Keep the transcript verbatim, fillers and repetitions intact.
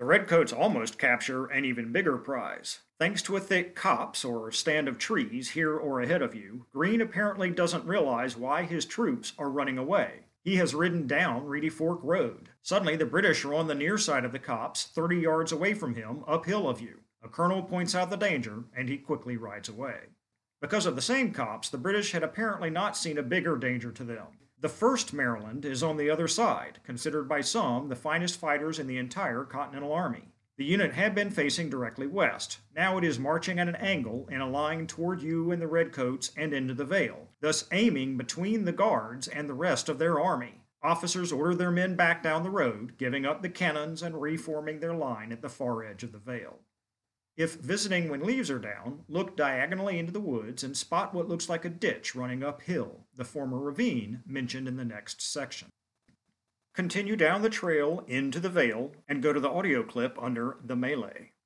The Redcoats almost capture an even bigger prize. Thanks to a thick copse or stand of trees here or ahead of you, Greene apparently doesn't realize why his troops are running away. He has ridden down Reedy Fork Road. Suddenly, the British are on the near side of the copse, thirty yards away from him, uphill of you. A colonel points out the danger, and he quickly rides away. Because of the same copse, the British had apparently not seen a bigger danger to them. The first Maryland is on the other side, considered by some the finest fighters in the entire Continental Army. The unit had been facing directly west. Now it is marching at an angle in a line toward you and the Redcoats and into the Vale, thus aiming between the Guards and the rest of their army. Officers order their men back down the road, giving up the cannons and reforming their line at the far edge of the Vale. If visiting when leaves are down, look diagonally into the woods and spot what looks like a ditch running uphill, the former ravine mentioned in the next section. Continue down the trail into the Vale and go to the audio clip under The Melee.